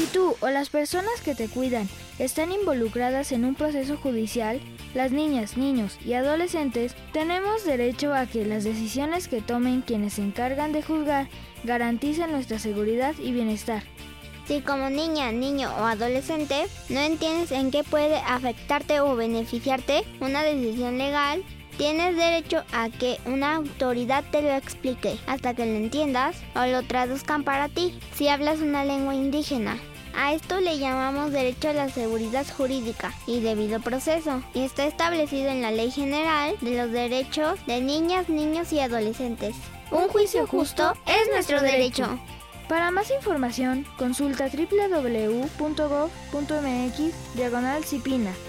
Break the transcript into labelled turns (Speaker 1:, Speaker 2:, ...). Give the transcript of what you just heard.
Speaker 1: tú o las personas que te cuidan están involucradas en un proceso judicial, las niñas, niños y adolescentes tenemos derecho a que las decisiones que tomen quienes se encargan de juzgar garanticen nuestra seguridad y bienestar.
Speaker 2: Si como niña, niño o adolescente no entiendes en qué puede afectarte o beneficiarte una decisión legal, tienes derecho a que una autoridad te lo explique hasta que lo entiendas o lo traduzcan para ti, si hablas una lengua indígena. A esto le llamamos derecho a la seguridad jurídica y debido proceso, y está establecido en la Ley General de los Derechos de Niñas, Niños y Adolescentes. Un juicio justo es nuestro derecho.
Speaker 1: Para más información, consulta www.gov.mx/CIPINA.